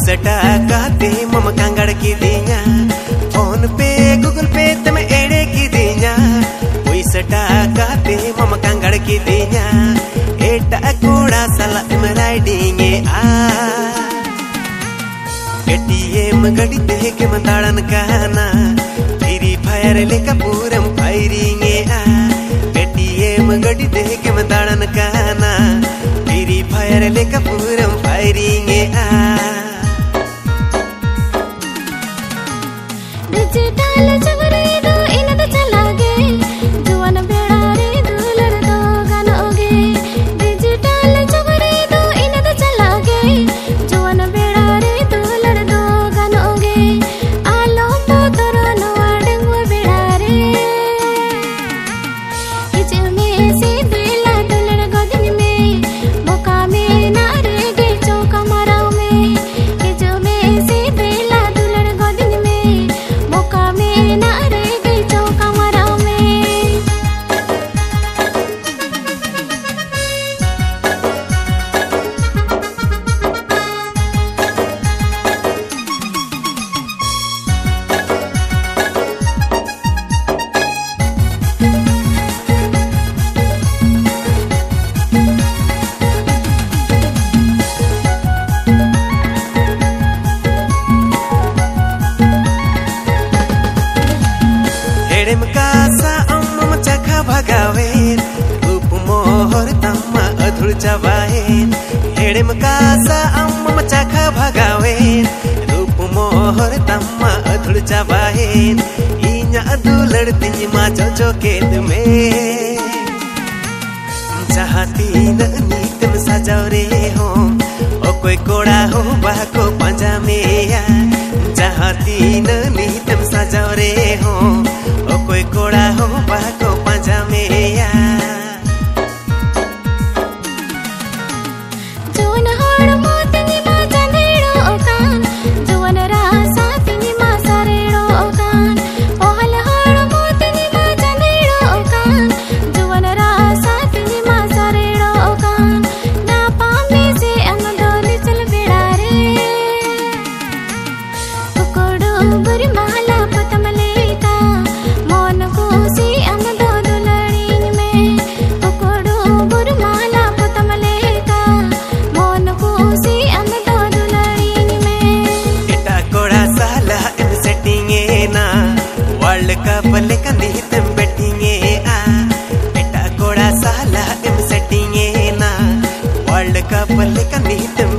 पैसा कहते मम कांगड़ की दिया फोन पे गूगल पे तम एड़े की दिया पैसा कहते मम कांगड़ की दिया एटा कोड़ा साला तुम राइडिंग आ एटीएम गड़ी दे के मंदाड़न कहना फ्री फायर लेका पूरम फायरिंग आ एटीएम गड़ी दे के मंदाड़न कहना फ्री फायर लेका पूरम फायरिंग आ डिजिटल जबरे दो इनद चलागे जुवन बेड़ा रे दुलर दो गनोगे डिजिटल जबरे दो इनद चलागे जुवन बेड़ा रे दुलर दो गनोगे आलो पोतरो नवाडंग बेड़ा रे इचमे से बेला दुलर गोदिन में बोका में नारे गे चौका माराव में इचमे से बेला दुलर गोदिन में बोका में नारे गे चौका माराव में हेड़म कासा अम्म चखा भगावे रूप मोहर तम्मा अधुर चबाए हेड़म कासा अम्म चखा भगावे रूप मोहर तम्मा अधुर चबाए इन्या दुलड़ तिनी मा चोचो केद में चाहती न नीतम सजाव रे हो ओ कोई कोड़ा हो बाको पंजा में या चाहती न नीतम सजाव रे हो ओ कोई कोड़ा हो बाको पंजा में या जुवन हड़ मोतनी मा चंदेड़ो ओकान जुवन रासा तिनी मा सरेड़ो ओकान ओहल हड़ मोतनी मा चंदेड़ो ओकान जुवन रासा तिनी मा सरेड़ो ओकान ना पामे से अंगदोली चल बेड़ा रे कुकोड़ो बुरी माला पतम लेता मोन कोसी अंगदो दुलड़ीन में कुकोड़ो बुरी माला पतम लेता मोन कोसी अंगदो दुलड़ीन में एटा कोड़ा साला इन सेटिंग ना वर्ल्ड कप लेका नीतम बैटिंग आ एटा कोड़ा साला इन सेटिंग ना वर्ल्ड कप लेका नीतम